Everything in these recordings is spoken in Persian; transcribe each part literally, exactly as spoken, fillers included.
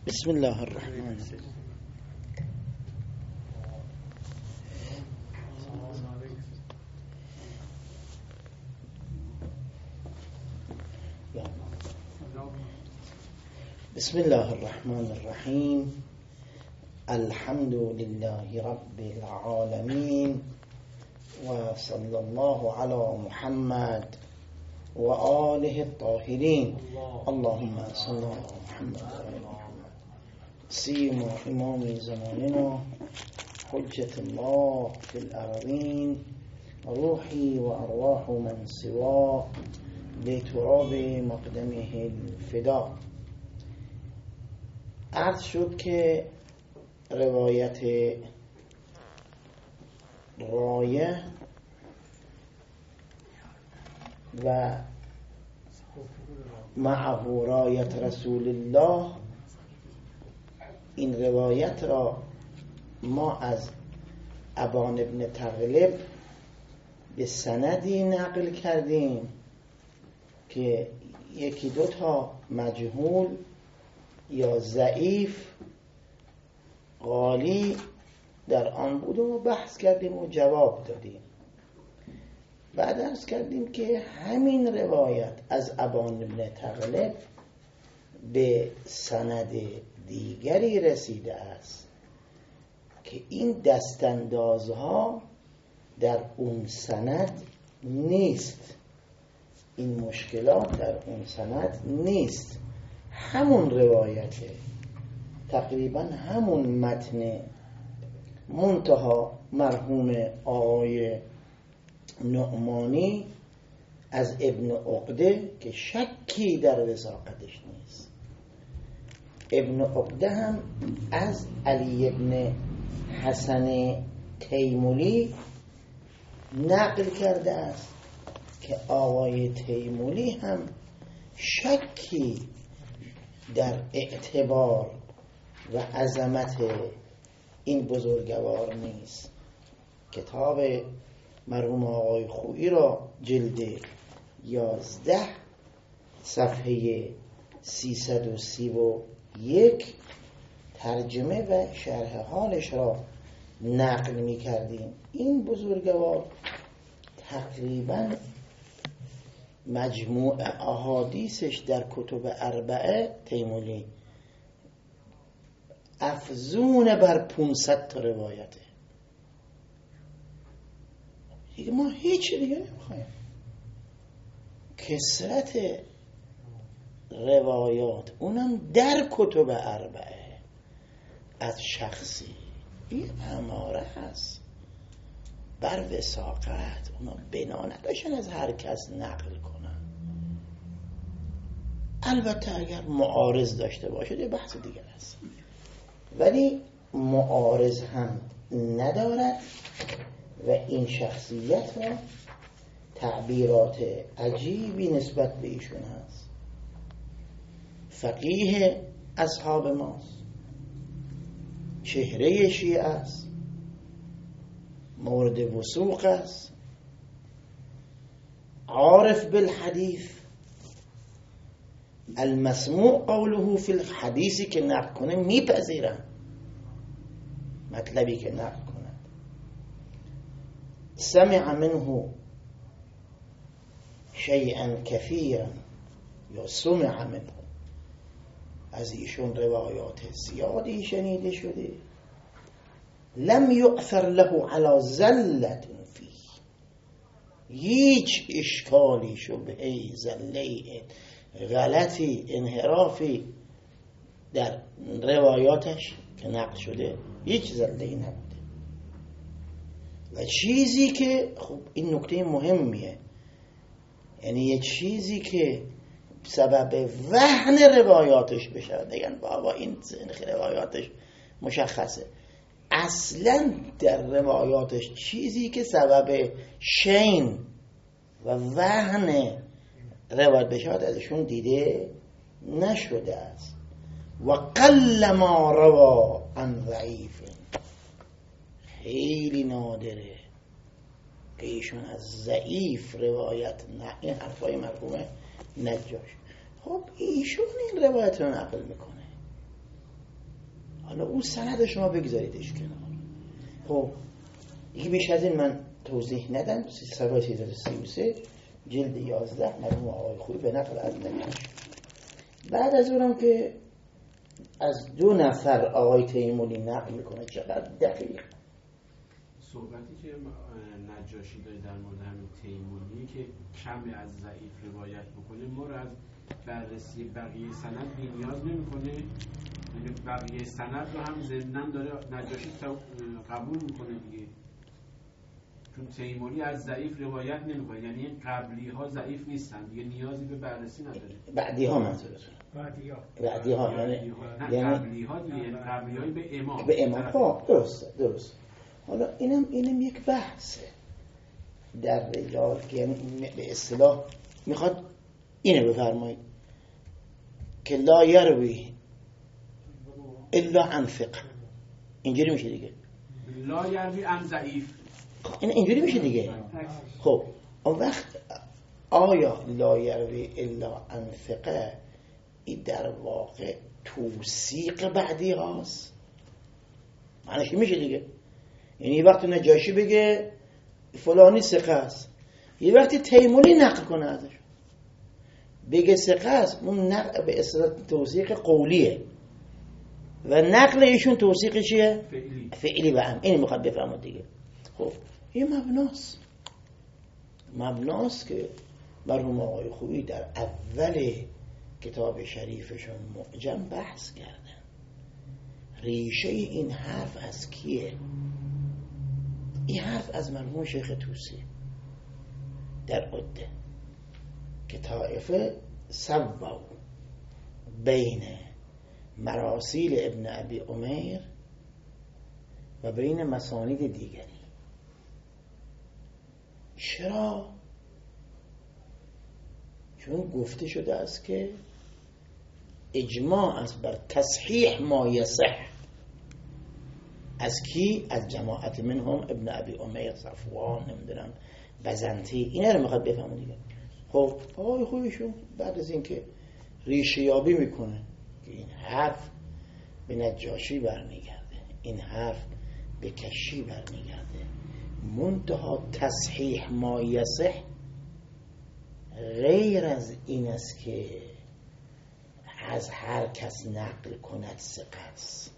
بسم الله الرحمن الرحیم. بسم الله الرحمن الرحیم. الحمد لله رب العالمين وصلى الله على محمد وآله الطاهرين. اللهم صل على محمد وآل محمد. سيما إمام زماننا حجة الله في الأرضين روحي وأرواح من سواه لتراب مقدمه الفداء. عرض شد که روایت رایه و معه رایت رسول الله، این روایت را ما از ابان ابن تغلب به سندی نقل کردیم که یکی دو تا مجهول یا ضعیف غالی در آن بود و بحث کردیم و جواب دادیم. بعد عرض کردیم که همین روایت از ابان ابن تغلب به سند دیگری رسیده است که این دستاندازها در اون سند نیست، این مشکلات در اون سند نیست. همون روایته، تقریبا همون متن، منتها مرحوم آقای نعمانی از ابن عقده که شکی در وثاقتش نیست، ابن عقده هم از علی ابن حسن تیموری نقل کرده است که آقای تیموری هم شکی در اعتبار و عظمت این بزرگوار نیست. کتاب مرحوم آقای خویی را جلد یازده صفحه سیصد و سی و یک ترجمه و شرح حالش را نقل می کردیم. این بزرگوار تقریبا مجموع احادیثش در کتب اربعه تیموری افزون بر پانصد تا روایته. دیگه ما هیچ دیگه نمیخوایم. کثرت روایات اونم در کتب اربعه از شخصی، این اماره هست بر وثاقت. اونا بنا نداشتن از هر کس نقل کنن. البته اگر معارض داشته باشه یه بحث دیگر است، ولی معارض هم ندارد و این شخصیت را تعبیرات عجیبی نسبت به ایشون هست. فقیه اصحاب ماست، چهره شیعه است، مورد وثوق است، عارف بالحدیث، المسموع قوله فی الحدیثی که نقل کنه میپذیرن، مطلبی که نقل کنه. سمع منه شیئا کثیرا یا سمع منه، از ایشون روایات زیادی شنیده شده. لم یؤثر له علی زلة فیه، هیچ اشکالی شبهی زله غلطی انحرافی در روایاتش که نقل شده هیچ زله‌ای نبوده. و چیزی که خب این نکته مهمیه، یعنی یه چیزی که سبب وهن روایاتش بشه، دیگن بابا این روایاتش مشخصه، اصلا در روایاتش چیزی که سبب شین و وهن روایت بشه ازشون دیده نشده است. و قل ما روا عن ضعیف، خیلی نادره که ایشون از ضعیف روایت نه. این حرفای مرحوم نجاش. خب ایشون این روایت رو نقل میکنه، اون سند شما بگذاریدش کنار. خب دیگه بیش از این من توضیح ندم. صفحه سیصد و سی و سه جلد یازده مرحوم آقای خویی به نقل از نبیش. بعد از اونم که از دو نفر آقای تیموری نقل میکنه چقدر دقیق صحبتی که نجاشی داره در مورد همین تیموری که کمی از ضعیف روایت بکنه ما رو از بررسی بقیه سند بی‌نیاز نمی‌کنه، یعنی بقیه سند رو هم ضمناً داره نجاشی قبول میکنه دیگه، چون تیموری از ضعیف روایت نمی‌کنه، یعنی قبلی ها ضعیف نیستن دیگه، نیازی به بررسی نداره. بعدی ها منظورتون؟ بعدی ها بعدی ها یعنی نه قبلی ها دیگه، قبلی های به امام به امام. ها درسته درست. حالا اینم اینم یک بحثه در رجال که یعنی به اصطلاح میخواد اینو بفرمایید که لا یروی الا عن ثقه، اینجوری میشه دیگه. لا یروی عن ضعیف، این اینجوری میشه دیگه. خب اون وقت آیا لا یروی الا عن ثقه این در واقع توثیق بعدی هاست؟ معنیش میشه دیگه. یعنی یه وقت نجاشی بگه فلانی ثقه است، یه وقتی تیموری نقل کنه ازش بگه ثقه است، اون نقل به اصطلاح توثیق قولیه و نقل ایشون توثیق چیه؟ فعلی. فعلی و هم. این میخواد بفهمه دیگه. خب این مبناست مبناست که مرحوم آقای خویی در اول کتاب شریفشون معجم بحث کردن. ریشه این حرف از کیه؟ این حرف از مرحوم شیخ طوسی در عده که طائفه سووا بین مراسیل ابن ابی عمیر و بین مسانید دیگری. چرا؟ چون گفته شده است که اجماع است بر تصحیح ما یصح. از کی؟ از جماعت منهم ابن ابی عمیر، صفوان، نمیدونم بزنطی، اینا رو میخواد بفهمه دیگه. خب آقای خویشون بعد از اینکه ریشه یابی میکنه که این حرف به نجاشی برمیگرده، این حرف به کشی برمیگرده، منتها تصحیح ما یصح غیر از این است که از هر کس نقل کند ثقه است.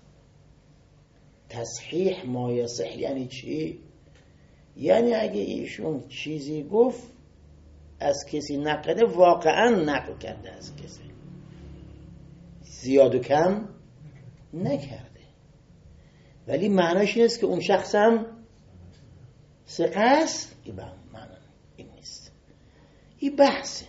تصحیح ما یصح یعنی چی؟ یعنی اگه ایشون چیزی گفت از کسی نقله، واقعا نقل کرده از کسی، زیاد و کم نکرده، ولی معناش این است که اون شخص هم ثقه است. این معنی این نیست. این بحثه.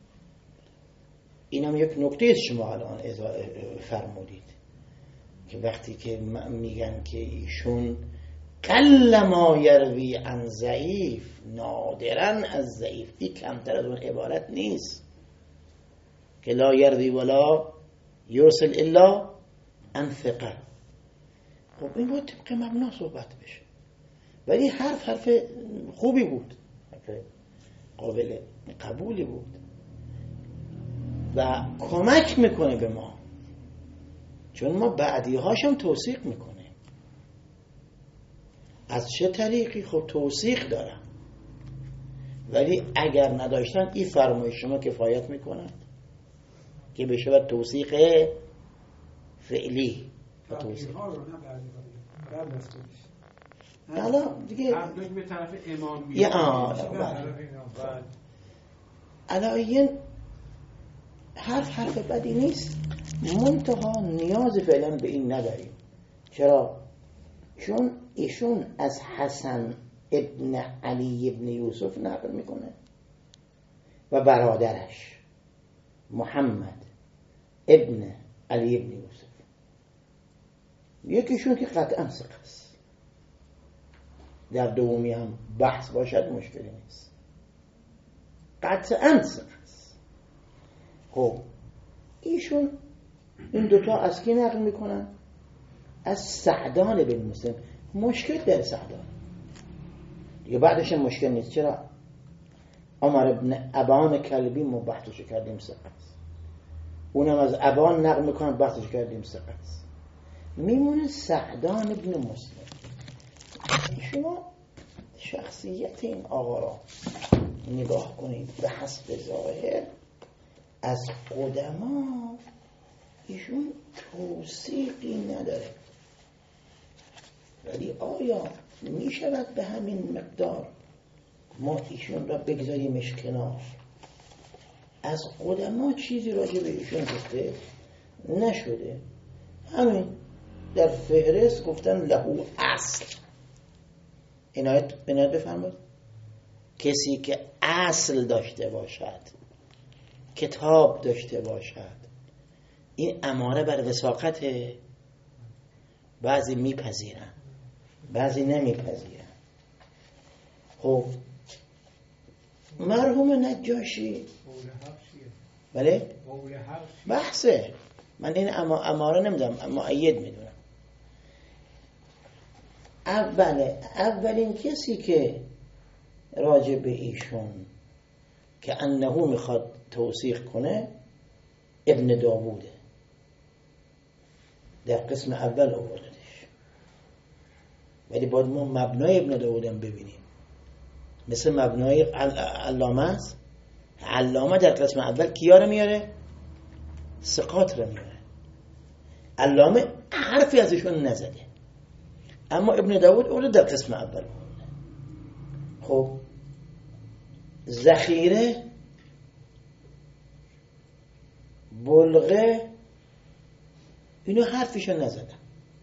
اینم یک نکته شما الان فرمودید که وقتی که میگن که ایشون قل ما یروی عن ضعیف، نادرن از ضعیف، این کمتر از اون عبارت نیست که لا یروی ولا یرسل الا عن ثقه. خب این باید طبق مبنا صحبت بشه، ولی حرف حرف خوبی بود، قابل قبولی بود و کمک میکنه به ما، چون ما بعدی هاشم توثیق میکنه. از چه طریقی؟ خب توثیق دارم، ولی اگر نداشتن این فرمایش شما کفایت میکنه که بشه باید توثیق فعلی و توثیق حالا دیگه به طرف امام یه علایین حرف حرف بدی نیست، منتها نیاز فعلا به این نداریم. چرا؟ چون ایشون از حسن ابن علی ابن یوسف نقل میکنه و برادرش محمد ابن علی ابن یوسف، یکیشون که قطعا ثقه است، در دومی هم بحث باشد مشکلی نیست، قطعا ثقه است. خب ایشون این دوتا از کی نقل میکنن؟ از سعدان بن مسلم. مشکل در سعدان دیگه، بعدش مشکل نیست. چرا؟ عمر ابن ابان کلبی ما بحثش کردیم ثقه است، اونم از ابان نقل میکنن بحثش کردیم ثقه است. میمونه سعدان ابن مسلم. شما شخصیت این آقا را نگاه کنید به حسب ظاهر از قدما ایشون توثیقی نداره، ولی آیا می شود به همین مقدار ما ایشون را بگذاریمش کنار؟ از قدما چیزی راجع به ایشون گفته نشده، همین در فهرست گفتن لهو اصل. عنایت عنایت بفرمایید. کسی که اصل داشته باشد، کتاب داشته باشد، این اماره بر وثاقته. بعضی میپذیرن بعضی نمیپذیرن. خب مرحوم نجاشی بله بحثه، من این اماره نمیدونم، مؤید میدونم. اوله اولین کسی که راجع به ایشون که انه میخواد توثیق کنه ابن داووده، در قسم اول آوردش، ولی باید ما مبنای ابن داوودم ببینیم. مثل مبنای علامه است. علامه در قسم اول کیا رو میاره؟ ثقات رو میاره. علامه حرفی ازشون نزده، اما ابن داوود اون در قسم اول آورده. خب ذخیره، بلغه، اینو حرفشون نزدن.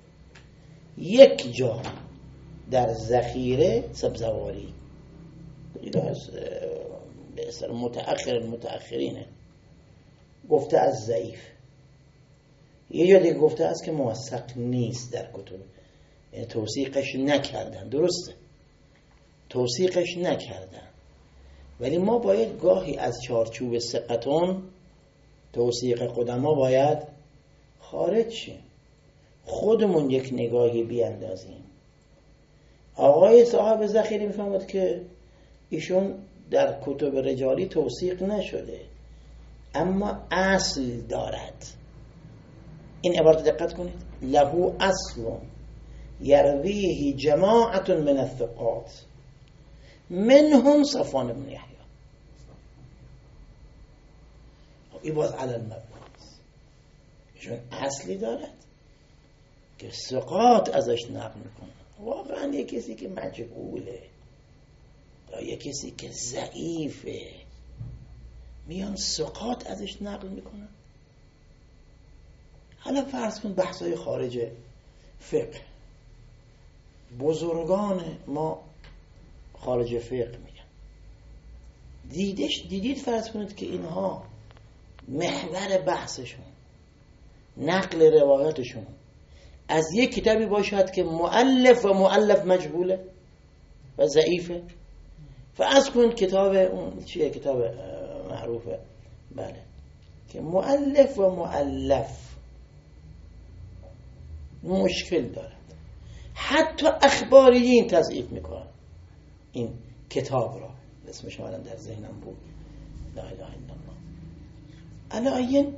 یک جا در ذخیره سبزواری دیگه از به اصطلاح متأخر متأخرینه گفته از ضعیف، یه جا دیگه گفته از که موثق نیست در کتب، یعنی توثیقش نکردن. درسته توثیقش نکردن، ولی ما باید گاهی از چارچوب ثقتون توثیق قدما باید خارج شیم، خودمون یک نگاهی بیاندازیم. آقای صاحب ذخیره میفهمد که ایشون در کتب رجالی توثیق نشده، اما اصل دارد. این عبارت دقت کنید، له اصل یرویه جماعت من الثقات منهم صفوان بن یحیی. این باز علی المبناست، ایشون اصلی دارد که ثقات ازش نقل میکنه. واقعا یک کسی که مجهوله یا یک کسی که ضعیفه میان ثقات ازش نقل میکنن. حالا فرض کن بحثای خارج فقه، بزرگان ما خارج فقه میگن، دیدش دیدید فرض کنید که اینها محور بحثشون نقل روایتشون از یک کتابی باشد که مؤلف و مؤلف مجهوله و ضعیفه. فرض کنید کتاب اون چیه، کتاب معروفه بله، که مؤلف و مؤلف مشکل دارد، حتی اخباریین تضعیف میکنن این کتاب را. اسمش من در ذهنم بود، لا اله الا الله. علایین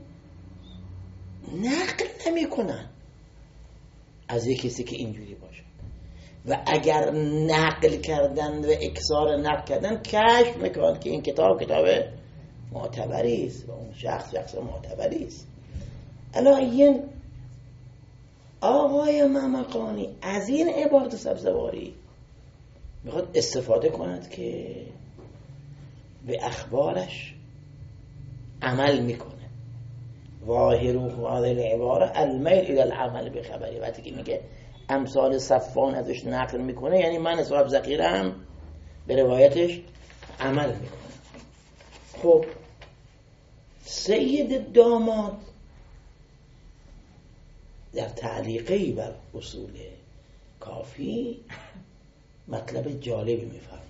نقل نمیکنن از یک کسی که اینجوری باشه، و اگر نقل کردن و اکثار نقل کردن کشف میکنن که این کتاب کتاب معتبری است و اون شخص شخص معتبری است. علایین آقای ممقانی از این عبارت سبزواری میخواد استفاده کند که به اخبارش عمل میکنه. ظاهره هذه العباره المیل الى العمل بخبری. وقتی که میگه امثال صفوان ازش نقل میکنه، یعنی من صاحب ذخیره هم به روایتش عمل میکنه. خب سید داماد در تعلیقی بر اصول کافی مطلب جالبی میفرماد.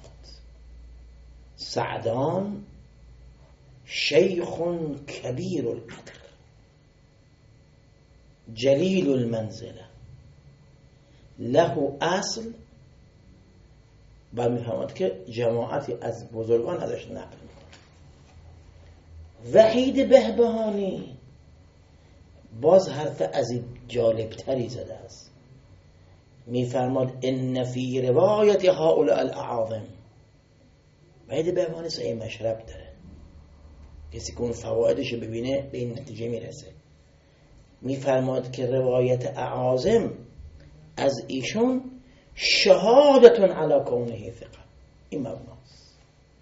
سعدان شیخ کبیر القدر جلیل المنزله له اصل، و میفرماد که جماعتی از بزرگان ازش نقل میکنه. وحید بهبهانی باز حرف عجیب جالب تری زده است. میفرماد ان فی روایت هؤلاء الاعاظم، باید به عنوان صحیح مشرب داره، کسی که اون فوایدش ببینه به این نتیجه میرسه. میفرماد که روایت اعاظم از ایشون شهادتون علی کونه ثقه، این مبناست.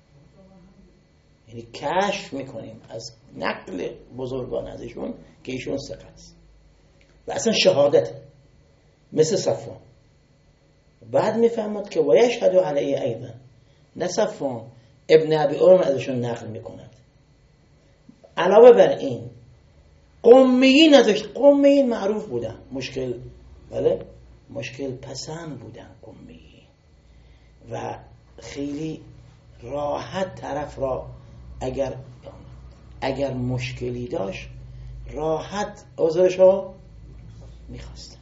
یعنی کشف میکنیم از نقل بزرگان از ایشون که ایشون ثقه است و اصلا شهادت مثل صفوان. بعد میفهمد که و یشهد علیه ایضا، نه صفوان، ابن ابی ارم ازشون نقل میکند. علاوه بر این قمیین ازش، قمیین معروف بودن مشکل، بله مشکل پسند بودن قمیین و خیلی راحت طرف را اگر اگر مشکلی داشت راحت عذرش رو میخواستن،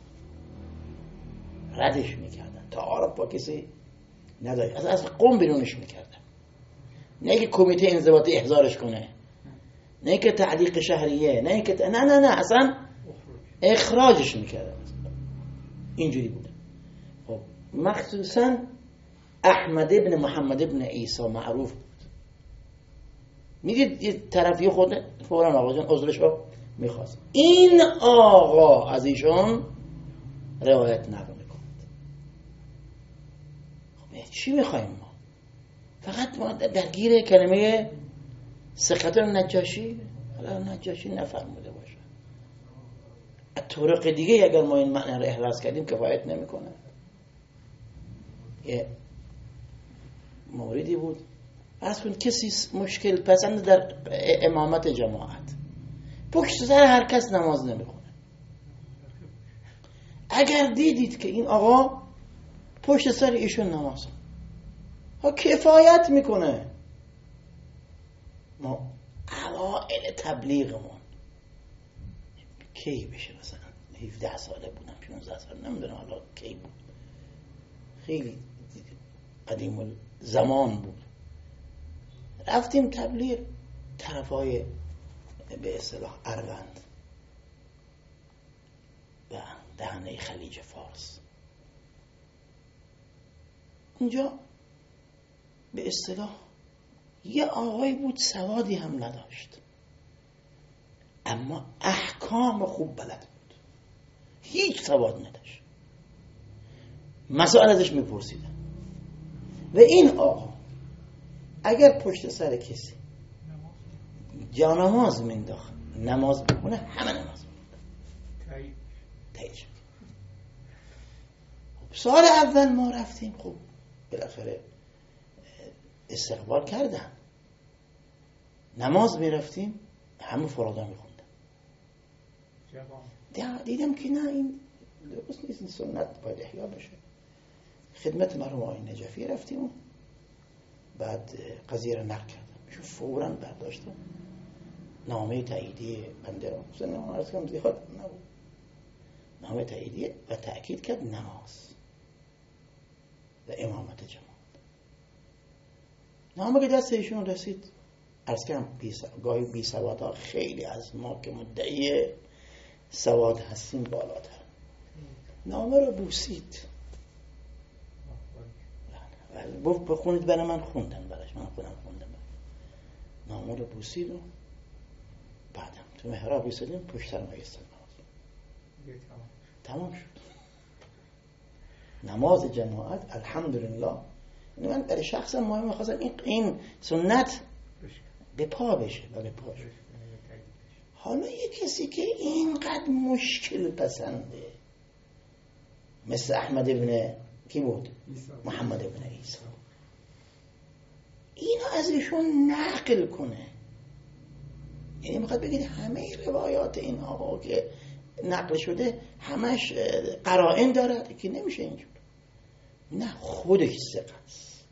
ردش میکردن، تعارف با کسی نداشت، از از قوم بیرونش میکردن. نه که کمیته انضباطی احضارش کنه، نه که تعلیق شهریه، نه که نه نه نه اصلا اخراجش میکردن. اینجوری بوده. خب مخصوصا احمد ابن محمد ابن عیسی معروف بود. میدید یه طرفی خود فورا آقا جان عذرش رو میخواست. این آقا از ایشون روایت نقل میکنه. خب چی میخوایم ما؟ فقط ما درگیر کلمه ثقت نجاشی، حالا نجاشی نفرموده باشه، طرق دیگه اگر ما این معنی رو احراز کردیم کفایت نمیکنه. یه موردی بود، عرض کن کسی مشکل پسند در امامت جماعت، پشت سر هر کس نماز نمیکنه. اگر دیدید که این آقا پشت سر ایشون نماز ها کفایت میکنه. ما اوائل تبلیغمون کی بشه، مثلا هفده ساله بودم، پانزده ساله، نمیدونم حالا کی بود، خیلی قدیم زمان بود، رفتیم تبلیغ طرفای به اصطلاح اروند و دهنه خلیج فارس. اونجا به اصطلاح یه آقای بود سوادی هم نداشت اما احکام خوب بلد بود، هیچ سواد نداشت. مسائل ازش میپرسیدن و این آقا اگر پشت سر کسی جانماز مینداخت نماز بخونه همه نماز میخونه. تایید شد. خب سال اول ما رفتیم، خب بالاخره استقبال کردن، نماز میرفتیم همه فرادا میخوندن. دیدم که نه این درست نیست، این سنت باید احیا بشه. خدمت مرحوم آقای نجفی رفتیم و بعد قضیه رو نقل کردم، شو فوراً برداشتم نامه تاییدیه بنده را، مثلا نامه عرض کردم زیاد نبود، نامه تاییدیه و تأکید کرد نماز و امامت جماعت. نامه که دست ایشون رسید، عرض کردم گاهی بی سوادها خیلی از ما که مدعی سواد هستیم بالاتر. نامه رو بوسید، گفت بخونید برای من، خوندم براش، من خودم خوندم. نامه رو بوسید و بعدم تو محراب ایستادیم، پشت سر ما ایستاد، تمام شد. نماز جماعت الحمدلله. من برای شخصا مهم خواستم این این سنت به پا بشه و به پا شد. حالا یه کسی که اینقدر مشکل پسنده مثل احمد ابن کی بود؟ محمد ابن عیسی، اینو از ایشون نقل کنه. یعنی میخواد بگید همه روایات این آقا که نقل شده همش قرائن داره که نمیشه اینجور. نه، خودش ثقه است.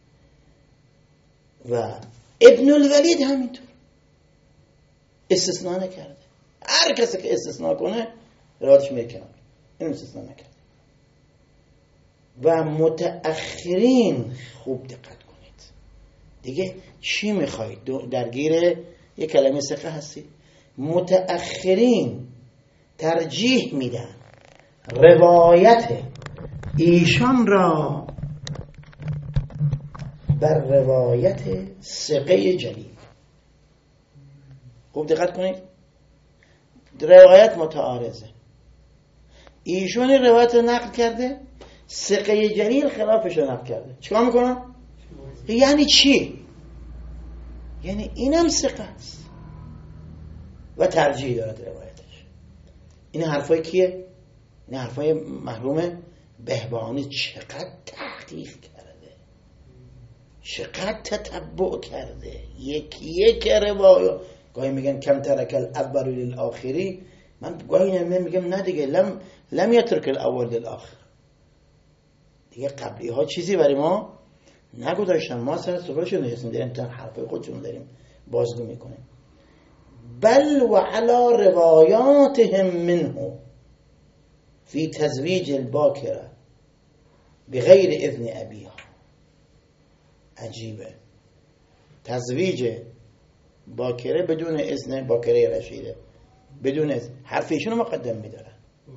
و ابن الولید همینطور استثناء نکرده. هر کسی که استثناء کنه روایتش میره کنار، این استثناء نکرده. و متأخرین خوب دقت کنید دیگه، چی میخواید؟ درگیر یک کلمه ثقه هستی. متأخرین ترجیح میدن روایت ایشان را بر روایت ثقه جلیل. خوب دقت کنید، روایت متعارضه، ایشون روایت نقل کرده، ثقه جلیل خلافش رو نقل کرده، چیکار میکنن؟ یعنی چی؟ یعنی اینم ثقه است و ترجیح دارد روایتش. این حرفای کیه؟ این حرفای مرحوم بهبهانی. چقدر تحقیق کرده، چقدر تتبع کرده، یکی یک روایت. گاهی میگن کم ترک الاول للآخری، من گاهی میگم نه دیگه، لم لم یترک الاول للآخر، دیگه قبلی ها چیزی برای ما نگذاشتن، ما سر سفرشون نشستیم داریم تا حرفای خودشون داریم بازگو میکنیم. بل و علی روایاتهم منه فی تزویج الباکره بغیر اذن ابیها. عجیبه، تزویج باکره بدون اذن، باکره رشیده بدون اذن، حرف ایشونو مقدم میدارن.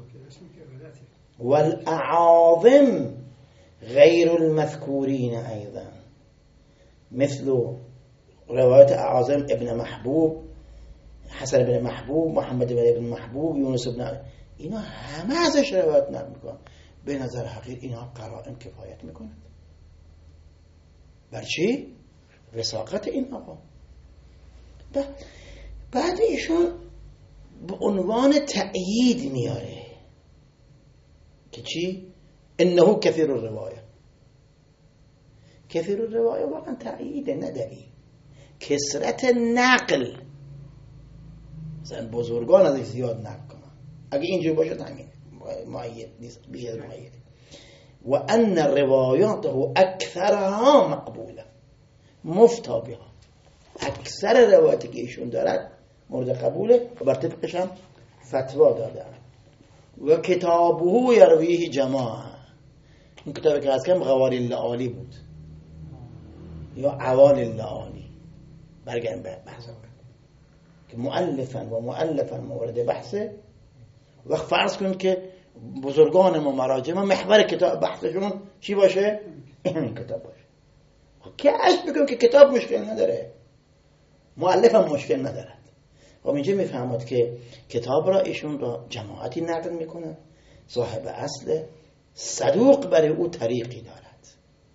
والاعاظم غیر المذکورین ایضا، مثل روایت اعاظم ابن محبوب، حسن ابن محبوب، محمد ابن محبوب، یونس ابن، اینا همه ازش روایت نقل میکنن. به نظر حقیر اینا قرائن کفایت میکنند. بر چی؟ وثاقت این آقا. بعد ایشون به عنوان تأیید میاره که چی؟ انه کثیر الروایه. کثیر الروایه واقعا تأییده، نه دلیل. کثرت نقل، مثلا بزرگان ازش زیاد نقل کنن، اگه اینجوری باشه همین معید نیست، بیشتر از معید. و ان روایاته اکثرها مقبوله مفتا بها، اکثر روایاتی که ایشون دارد مورد قبوله و بر طبقش هم فتوا داده. و کتابه یرویه جماعه، این کتابی که از کم غواری اللعالی بود یا عوال اللعالی، برگرم به بحث که مؤلفا و مؤلفا مورد بحثه. و فرض کنید که بزرگان ما مراجع ما محور کتاب بحثشون چی باشه؟ این کتاب باشه. که اش بگم که کتاب مشکل نداره، مؤلف هم مشکل ندارد. خب اینجا میفهمد که کتاب را ایشون را جماعتی نقل میکنه، صاحب اصل، صدوق برای او طریقی دارد.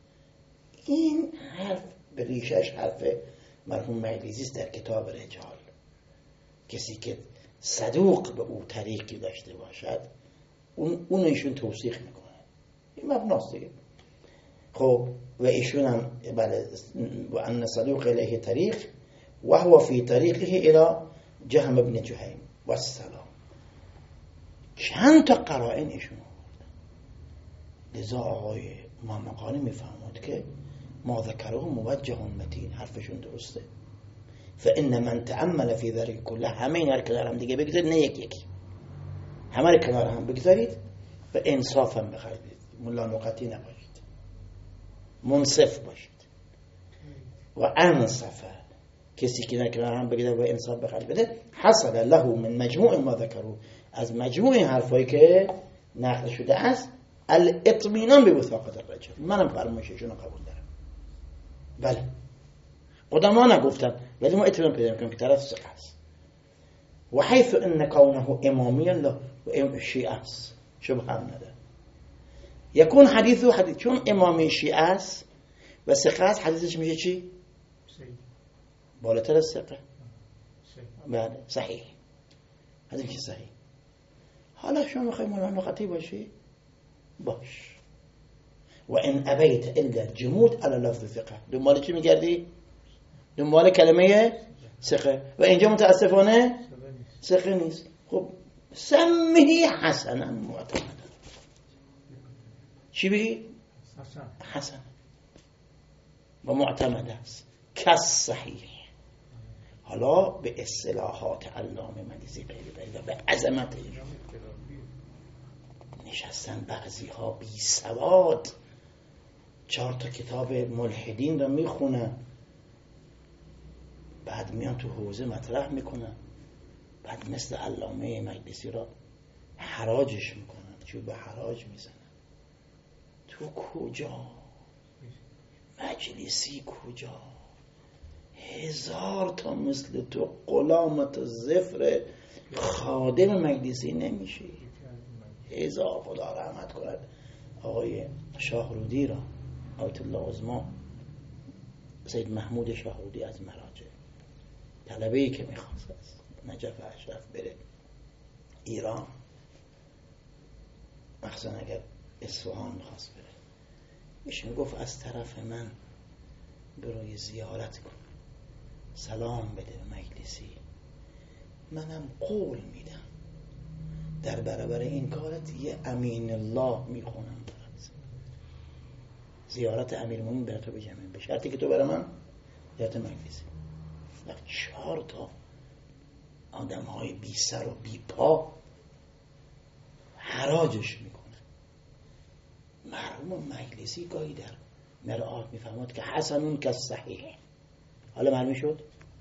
این حرف به ریشش حرف مرحوم مجلسی است در کتاب رجال. کسی که صدوق به او طریقی داشته باشد اون اون ایشون توصیح میکنه، این مبناست دیگه. خب و ایشون هم بله، و ان صدوق الیه طریق و هو فی طریقه الی جهم ابن جهیم و السلام. چند تا قرائن ایشون آورد. لذا آقای مامقانی میفهمد که ما ذکره موجه متین، حرفشون درسته. فان من تأمل فی ذلک کله، همه اینا رو کنار هم دیگه بگذارید، نه یک یک، همه رو کنار هم بگذارید و انصاف هم بخرید، ملا نقطی نباشید، منصف باشید. و انصفه، کسی که کنار هم بگذارید و انصاف بخرید بده، حصل له من مجموع ما ذکروا، از مجموع حرفایی که نقل شده است، الاطمینان به وثاقت الرجل. منم فرمایششون رو قبول دارم. بله قدما نگفتن ولی ما اطمینان پیدا میکنیم که طرف ثقه است. و حیث ان کونه امامی الله و شیعه است، شبه هم نداره. یکون حدیث و حدیث، چون امامی شیعه است و ثقه است، حدیثش میشه چی؟ بالاتر از ثقه. بله صحیح، حدیث میشه صحیح. حالا شما میخوای ملانقتی باشی باش، و ان ابیت الا الجمود على لفظ ثقه، دنبال چی میگردی؟ دنبال کلمه ثقه، و اینجا متاسفانه ثقه نیست. خب سمهی حسنا معتمدا، چی بگی؟ حسن و معتمد است کس صحیح. حالا به اصطلاحات علامه مجلسی غیری و به عظمت نشستن بعضی ها بی سواد چهار تا کتاب ملحدین رو میخونن، بعد میان تو حوزه مطرح میکنن، بعد مثل علامه مجلسی را حراجش میکنن، چوب حراج میزنن. تو کجا؟ مجلسی کجا؟ هزار تا مثل تو غلامت زفر خادم مجلسی نمیشه. هزار. خدا رحمت کند آقای شاهرودی را، آیت الله عظما سید محمود شاهرودی از مراجع، طلبه‌ای که میخواست از نجف اشرف بره ایران، مخصوصا اگر اصفهان میخواست بره، ایش میگفت از طرف من برای زیارت کن، سلام بده به مجلسی، منم قول میدم در برابر این کارت یه امین الله میخونم برات، زیارت امیرالمومنین برای تو بجمعیم، به شرطی که تو برای من زیارت مجلسی. چهار تا آدم های بی سر و بی پا حراجش میکنن. مرحوم مجلسی گاهی در مرآت میفهمد که حسنون که صحیح. حالا معلوم شد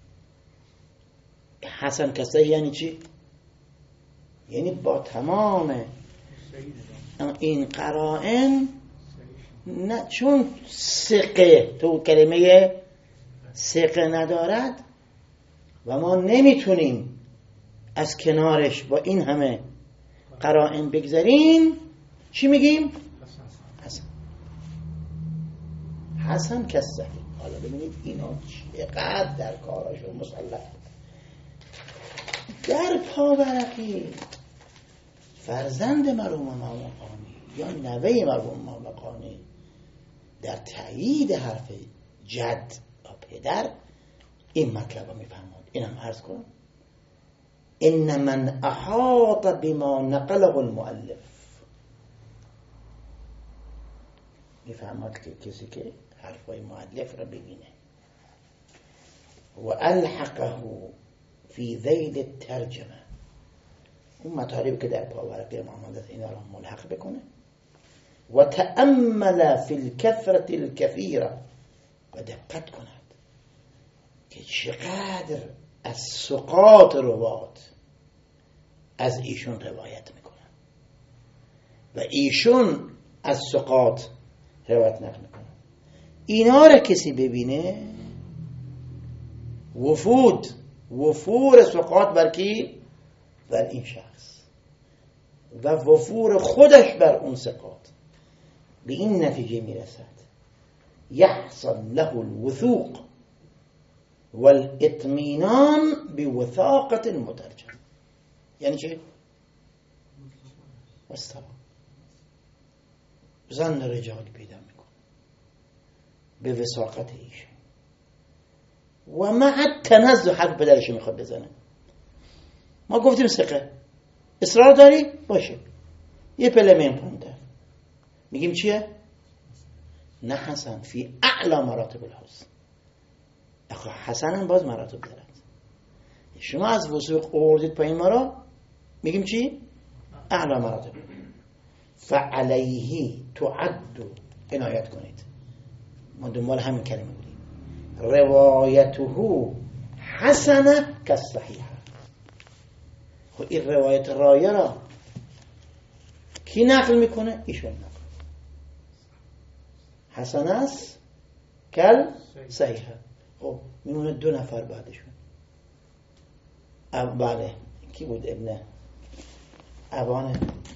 حسن که صحیح یعنی چی؟ یعنی با تمام این قرائن، نه چون ثقه تو کلمه ثقه ندارد و ما نمیتونیم از کنارش با این همه قرائن بگذاریم، چی میگیم؟ حسن. حسن که صحیح. حالا ببینید اینا چقدر در کاراشون مسلط. در پاورقی فرزند مرحوم امام مقانی یا نوه مرحوم امام مقانی در تایید حرف جد و پدر این مطلب رو میفهمد. اینم عرض کنم ان من احاط بما نقله المؤلف، میفهمد که کسی که حرفای مؤلف رو ببینه و الحقه فی ذیل الترجمه، اون مطالبی که در پاورقی امام حضرت اینا رو ملحق بکنه و تأمل فی الکثرة الکثیره، و دقت کند که چقدر از ثقات روات از ایشون روایت میکنن و ایشون از ثقات روایت نقل میکنن. اینا رو کسی ببینه وفود وفور ثقات بر کی؟ بر این شخص و وفور خودش بر اون ثقات، به این نتیجه میرسد یحصل له الوثوق والاطمینان بوثاقة المترجم. یعنی چه؟ مستوى ظن رجال پیدا میکنه به وثاقت ایشون و مع تنزه حرف پدرش میخواد بزنه. ما گفتیم ثقه، اصرار داری؟ باشه یه پله میم پونده میگیم چیه؟ نه حسن فی اعلا مراتب الحسن. اخو حسن هم باز مراتب دارد. شما از وثوق آوردید پایین ما را، میگیم چی؟ اعلا مراتب. فعلیه تعد، عنایت کنید، ما دنبال همین کلمه بودیم، روایته حسنه کالصحیحه. خب این روایت رایه را کی نقل میکنه؟ ایشون نقل. حسن است کل صحیحه. خب میمونه دو نفر بعدشون. بله کی بود؟ ابن ابان،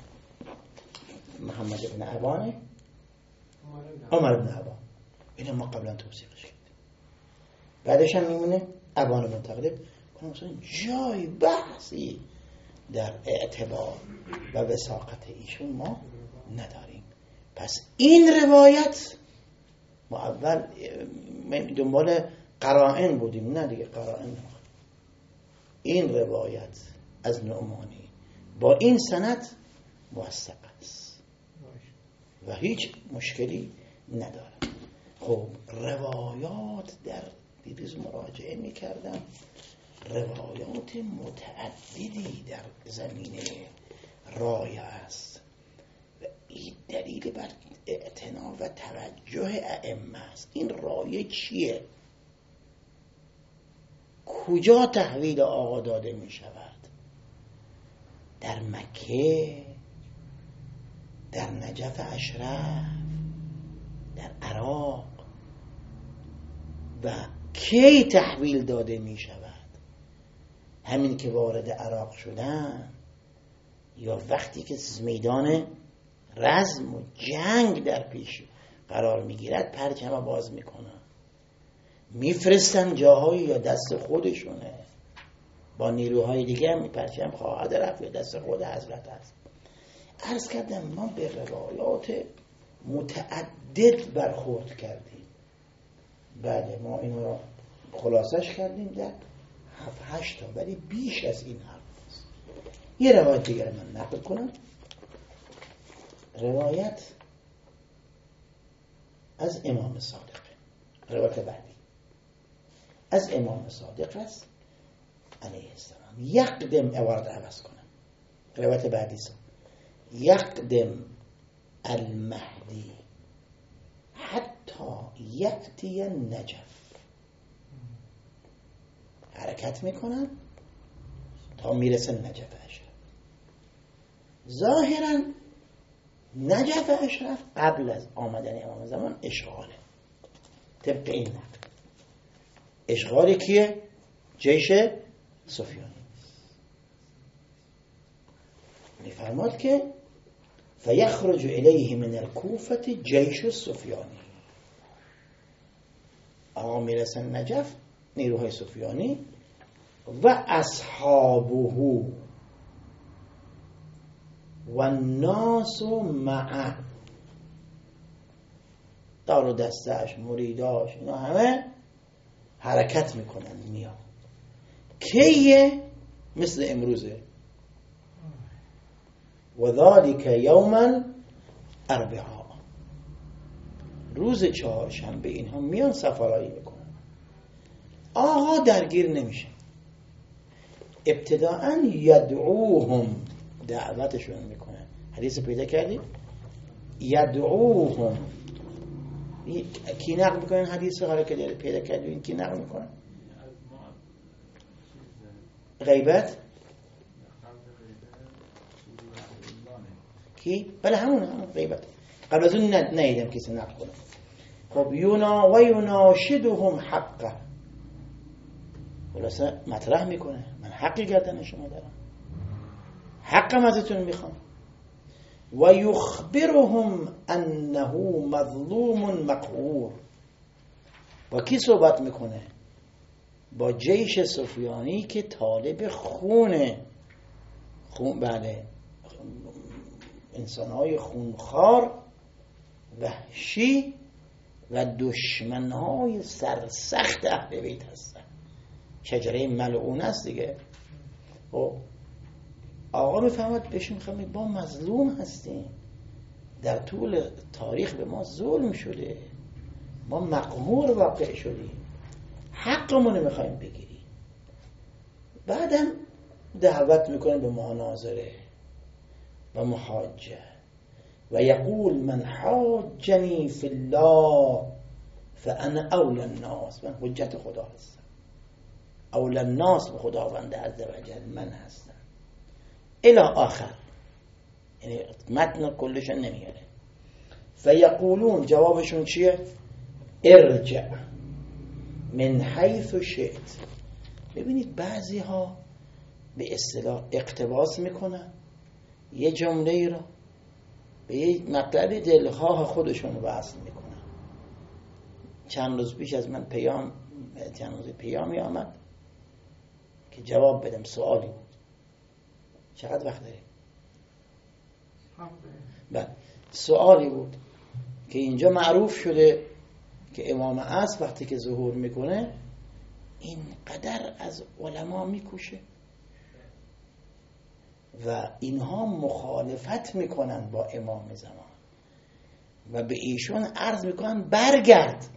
محمد ابن ابان، عمر ابن ابان. اینو ما قبلا توصیفش کردیم. بعدش هم میمونه ابان ابن تغلب. مثلا جای بحثی در اعتبار و وثاقت ایشون ما نداریم. پس این روایت ما اول دنبال قرائن بودیم، نه دیگه قرائن. این روایت از نعمانی با این سند موثق است و هیچ مشکلی نداره. خب روایات در دیروز مراجعه میکردم، روایات متعددی در زمینه رایه است و این دلیل بر اعتنا و توجه ائمه است. این رایه چیه؟ کجا تحویل آقا داده می شود؟ در مکه، در نجف اشرف، در عراق و کی تحویل داده می شود؟ همین که وارد عراق شدن یا وقتی که میدان رزم و جنگ در پیش قرار می گیرد پرچم باز می کنن، میفرستن جاهایی یا دست خودشونه، با نیروهای دیگه هم پرچم خواهد رفت یا دست خود حضرت است. عرض کردم ما به روایات متعدد برخورد کردیم. بله ما اینا رو خلاصش کردیم در هفت هشت تا، ولی بیش از این حرف است. یه روایت دیگر من نقل کنم. روایت از امام صادق، روایت بعدی از امام صادق است علیه السلام. یقدم اوارد عوض کنم، روایت بعدی است. یقدم المهدی حتی یأتی النجف، حرکت میکنن تا میرسه نجف اشرف. ظاهرا نجف اشرف قبل از آمدن امام زمان اشغاله، طبق این نقل اشغال کیه؟ جیش سفیانی. میفرماد که فیخرج الیه من الکوفة جیش سفیانی. آقا میرسن نجف نیروهای سفیانی و اصحابه و الناس معه، دار و دستش، مریداش، اینا همه حرکت میکنن میان. کیه؟ مثل امروزه. و ذالک یوما اربعاء، روز چهارشنبه اینها میان سفرایی میکنن. آقا درگیر نمیشه. ابتداءً یدعوهم، دعوتشون میکنن. حدیث پیدا کردیم یدعوهم. کی نقل میکنن حدیث حالا که پیدا کردیم؟ کی نقل میکنن؟ غیبت کی؟ بله همون همون غیبت. قبل از اون ندیدم کسی نقل کنه. خب یونا و یناشدهم حقا، خلاصه مطرح میکنه من حقی گردن شما دارم، حقم ازتون میخوام. و یخبرهم انه مظلوم مقهور. با کی صحبت میکنه؟ با جیش سفیانی که طالب خونه خون، بله، انسانهای خونخوار، وحشی و دشمنهای سرسخت اهل بیت هستن. شجره ملعون است دیگه. خب آقا میفهمد بهشون میخوام با مظلوم هستیم، در طول تاریخ به ما ظلم شده، ما مقهور واقع شدیم، حقمون میخوایم بگیریم. بعدم دعوت میکنه به مناظره و محاجه و یقول من حاجنی فی الله فانا اولی الناس، من حجت خدا هستم، اولی الناس به خداوند عزوجل من هستم، الی آخر. یعنی متن کلش نمیاره. فیقولون، جوابشون چیه؟ ارجع من حیث شئت. ببینید بعضی ها به اصطلاح اقتباس میکنن یه جمله ای رو به یه مطلب دلخواه خودشون وصل میکنن. چند روز پیش از من پیام چند روز پیامی آمد که جواب بدم. سوالی بود. چقدر وقت داری؟ بله. سوالی بود که اینجا معروف شده که امام عصر وقتی که ظهور میکنه این قدر از علما میکوشه و اینها مخالفت میکنن با امام زمان و به ایشون عرض میکنن برگرد،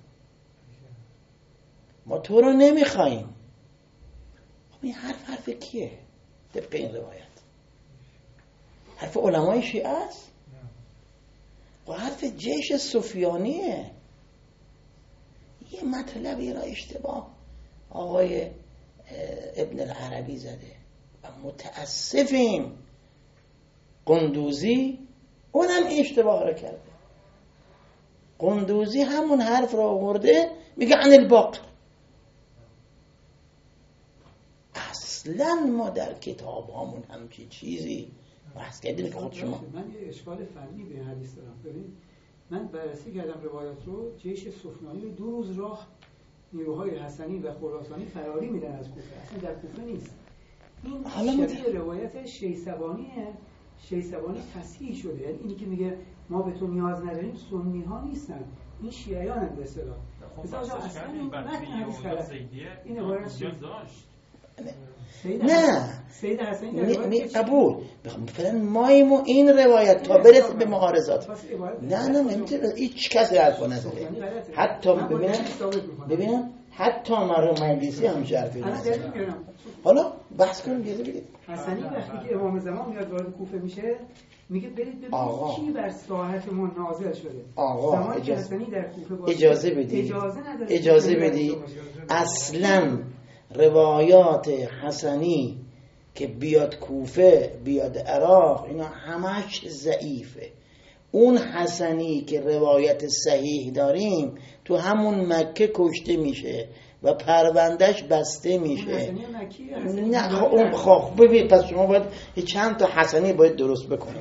ما تو رو نمیخواییم. خب این حرف حرف کیه؟ طبق این روایت حرف علمای شیعه است و حرف جیش سفیانیه. یه مطلبی را اشتباه آقای ابن العربی زده و متاسفیم قندوزی اونم اشتباه رو کرده. قندوزی همون حرف رو آورده میگه عن الباقر. اصلا ما در کتاب هامون همچی چیزی بحث کردیم که خود شما. من یه اشکال فنی به حدیث دارم. ببین من بررسی کردم روایات رو، جیش سفیانی رو دو روز راه نیروهای حسنی و خراسانی فراری میدن از کوفه، اصلا در کوفه نیست. این شبیه روایت شیسبانیه. شیسبانی تصحیح شده، یعنی اینی که میگه ما به تو نیاز نداریم سنی ها نیستن، این شیعیان هم به اصطلاح. مثلا اصلا این متن حدیث غلطه. این روایت نه سید حسنی در روایت قبول مثلا مایمو این روایت تا برسه به معارضات. نه نه نمیتونه هیچ کسی حرف نداره. حتی ببینم ببینم حتی مرحوم مجلسی هم حرفی نداره. حالا بحث کنیم اجازه بدید. حسنی وقتی که امام زمان میاد وارد کوفه میشه میگه برید ببینید کی بر ساحت ما نازل شده. آقا اجازه در کوفه باشه. اجازه بدید. اجازه نداره. اجازه بدید. اصلا روایات حسنی که بیاد کوفه بیاد عراق اینا همش ضعیفه. اون حسنی که روایت صحیح داریم تو همون مکه کشته میشه و پروندهش بسته میشه. نه اون خب ببین پس شما باید چند تا حسنی باید درست بکنیم.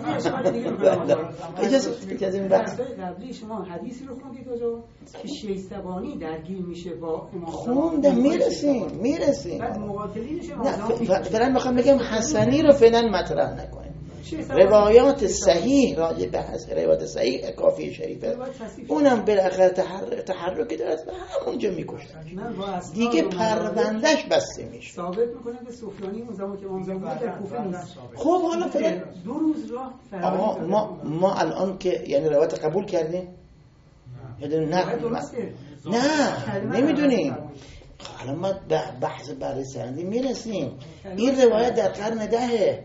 اجازه اجازه این بحث قبلی شما حدیثی رو خوندید آجا که شیسبانی درگیر میشه با امام خوندم میرسیم میرسیم بعد مقاتلینش نه فعلا میخوام بگم حسنی رو فعلا مطرح نکنیم. روایات صحیح راجع به روایات صحیح کافی شریفه اونم بالاخره تحرک تحرکی داره و همونجا میکشن دیگه پروندهش بسته میشه. ثابت میکنه به سفیانی اون زمان که امام زمان در کوفه نیست. خب حالا فعلا دو روز راه فرار ما ما الان که یعنی روایت قبول کردیم نه نه نه نمیدونیم. حالا ما بحث بررسی سندی میرسیم. این روایت در قرن دهه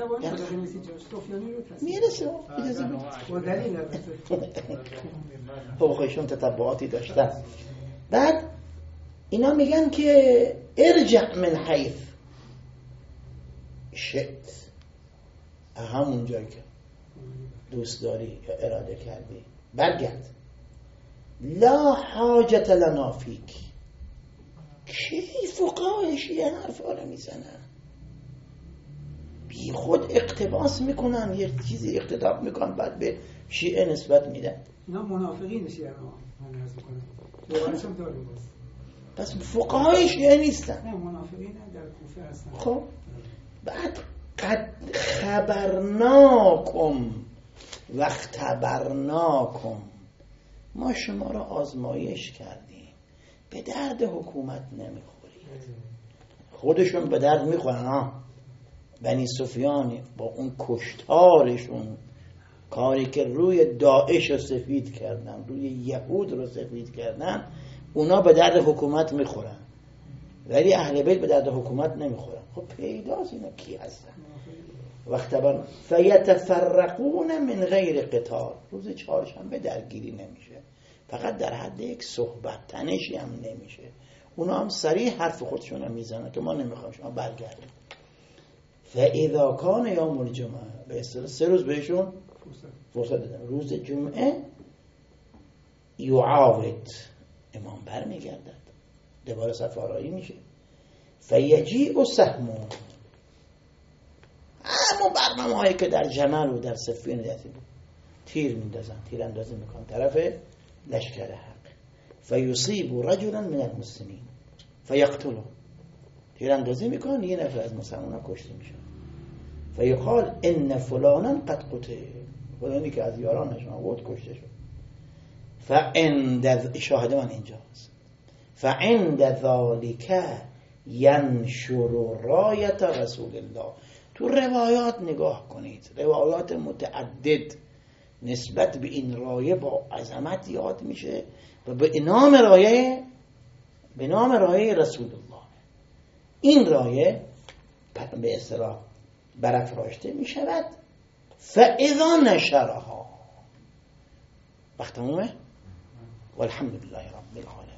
میرسه حقوقشون تتبعاتی داشتن. بعد اینا میگن که ارجع من حیث شئت، همون جایی که دوست داری یا اراده کردی برگرد. لا حاجت لنا فیک. کی فقهای شیعه حرفا رو میزنن بی خود اقتباس میکنن یه چیزی اقتباس میکنن بعد به شیعه نسبت میدن. اینا منافقین شیعه رو من عرض میکنم دوبارشم داریم بس فقهای شیعه نیستن. نه منافقین در کوفه هستن. خب بعد قد خبرناکم و اختبرناکم، ما شما رو آزمایش کردیم به درد حکومت نمیخورید. خودشون به درد میخورن ها. بنی سفیان با اون کشتارشون کاری که روی داعش رو سفید کردن روی یهود رو سفید کردن اونا به درد حکومت میخورن ولی اهل بیت به درد حکومت نمیخورن. خب پیداست اینا کی هستن. وقت بر فیتفرقون من غیر قتال، روز چهارشنبه درگیری نمیشه، فقط در حد یک صحبت تنشی هم نمیشه. اونا هم صریح حرف خودشون هم میزنن که ما نمیخوایم شما برگردیم. فاذا کان یوم الجمعه، به اصطلاح سه روز بهشون فرصت دادن. روز جمعه یعاود، امام برمیگردد دوباره سفارایی میشه. فیجیء سهمون، همون برنامه هایی که در جمل و در صفین دیدیم تیر میندازن، تیر اندازی میکنن طرف لشکر حق. فیصیب رجلا من المسلمین فیقتله، تیر اندازی میکنن یه نفر از مسلمانان کشته میشن. فیقال ان فلانا قد قتل، فلانی که از یارانشون بود کشته شد. فعند شاهد من اینجاست. فعند ذالک ینشر رایت رسول الله. تو روایات نگاه کنید، روایات متعدد نسبت به این رایه با عظمت یاد میشه و به نام رایه به نام رایه رسول الله. این رایه به اصطلاح برافراشته می شود. فاذا نشرها، وقت تمومه. والحمد لله رب العالمین.